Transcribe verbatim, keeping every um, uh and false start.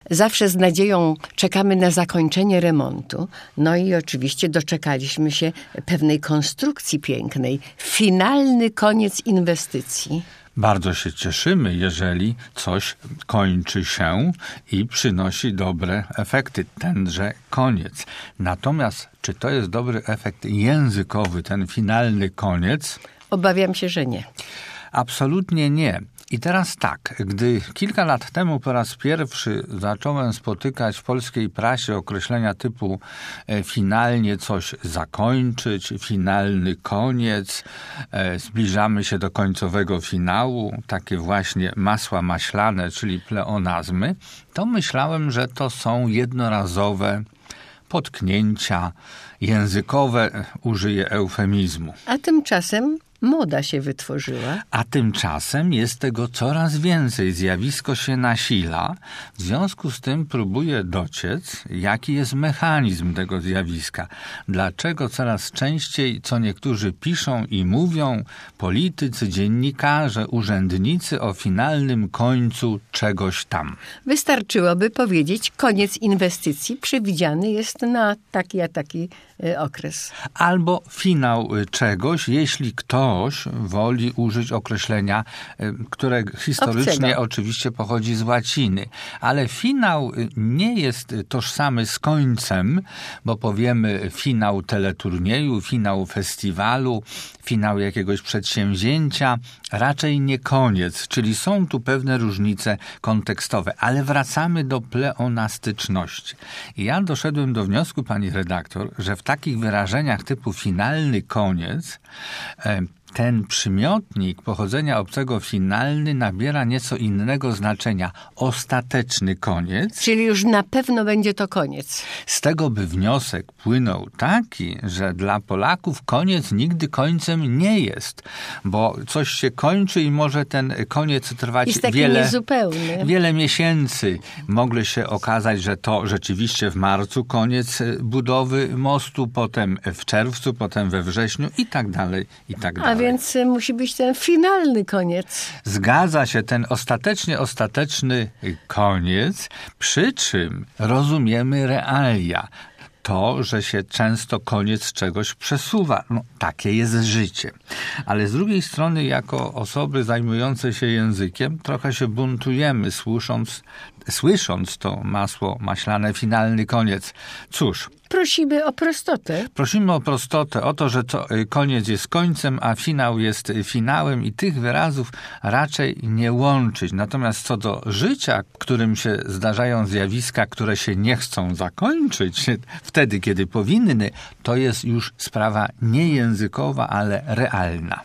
zawsze z nadzieją czekamy na zakończenie remontu. No i oczywiście doczekaliśmy się pewnej konstrukcji pięknej. Finalny koniec inwestycji. Bardzo się cieszymy, jeżeli coś kończy się i przynosi dobre efekty, tenże koniec. Natomiast czy to jest dobry efekt językowy, ten finalny koniec? Obawiam się, że nie. Absolutnie nie. I teraz tak, gdy kilka lat temu po raz pierwszy zacząłem spotykać w polskiej prasie określenia typu e, finalnie coś zakończyć, finalny koniec, e, zbliżamy się do końcowego finału, takie właśnie masła maślane, czyli pleonazmy, to myślałem, że to są jednorazowe potknięcia językowe, użyję eufemizmu. A tymczasem moda się wytworzyła. A tymczasem jest tego coraz więcej. Zjawisko się nasila. W związku z tym próbuję dociec, jaki jest mechanizm tego zjawiska. Dlaczego coraz częściej, co niektórzy piszą i mówią, politycy, dziennikarze, urzędnicy o finalnym końcu czegoś tam. Wystarczyłoby powiedzieć, koniec inwestycji przewidziany jest na taki a taki y, okres. Albo finał czegoś, jeśli kto Ktoś woli użyć określenia, które historycznie Obcego. oczywiście pochodzi z łaciny. Ale finał nie jest tożsamy z końcem, bo powiemy finał teleturnieju, finał festiwalu, finał jakiegoś przedsięwzięcia, raczej nie koniec, czyli są tu pewne różnice kontekstowe. Ale wracamy do pleonastyczności. I ja doszedłem do wniosku, pani redaktor, że w takich wyrażeniach typu finalny koniec ten przymiotnik pochodzenia obcego finalny nabiera nieco innego znaczenia. Ostateczny koniec. Czyli już na pewno będzie to koniec. Z tego by wniosek płynął taki, że dla Polaków koniec nigdy końcem nie jest, bo coś się kończy i może ten koniec trwać jest taki wiele, niezupełny. wiele miesięcy. Mogło się okazać, że to rzeczywiście w marcu koniec budowy mostu, potem w czerwcu, potem we wrześniu i tak dalej, i tak dalej. A więc musi być ten finalny koniec. Zgadza się, ten ostatecznie ostateczny koniec, przy czym rozumiemy realia. To, że się często koniec czegoś przesuwa. No, takie jest życie. Ale z drugiej strony, jako osoby zajmujące się językiem, trochę się buntujemy, słysząc, słysząc to masło maślane, finalny koniec. Cóż, Prosimy o prostotę. Prosimy o prostotę, o to, że to koniec jest końcem, a finał jest finałem i tych wyrazów raczej nie łączyć. Natomiast co do życia, w którym się zdarzają zjawiska, które się nie chcą zakończyć wtedy, kiedy powinny, to jest już sprawa nie językowa, ale realna.